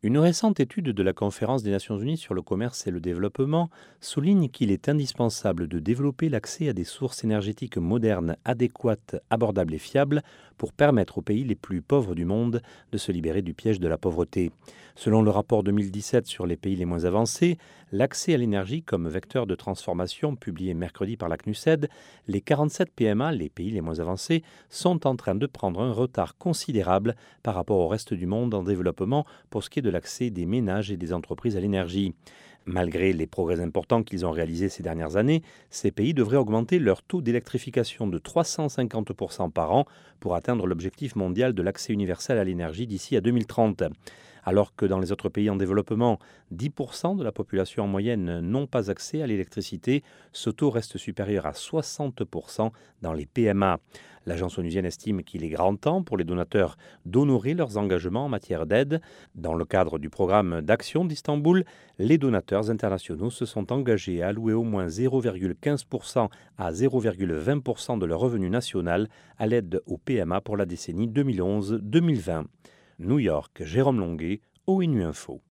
Une récente étude de la Conférence des Nations Unies sur le commerce et le développement souligne qu'il est indispensable de développer l'accès à des sources énergétiques modernes, adéquates, abordables et fiables pour permettre aux pays les plus pauvres du monde de se libérer du piège de la pauvreté. Selon le rapport 2017 sur les pays les moins avancés, l'accès à l'énergie comme vecteur de transformation publié mercredi par la CNUSED, les 47 PMA, les pays les moins avancés, sont en train de prendre un retard considérable par rapport au reste du monde en développement pour ce qui est de l'accès des ménages et des entreprises à l'énergie. Malgré les progrès importants qu'ils ont réalisés ces dernières années, ces pays devraient augmenter leur taux d'électrification de 350% par an pour atteindre l'objectif mondial de l'accès universel à l'énergie d'ici à 2030. Alors que dans les autres pays en développement, 10% de la population en moyenne n'ont pas accès à l'électricité, ce taux reste supérieur à 60% dans les PMA. L'agence onusienne estime qu'il est grand temps pour les donateurs d'honorer leurs engagements en matière d'aide. Dans le cadre du programme d'action d'Istanbul, les donateurs internationaux se sont engagés à allouer au moins 0,15% à 0,20% de leur revenu national à l'aide au PMA pour la décennie 2011-2020. New York, Jérôme Longuet, ONU Info.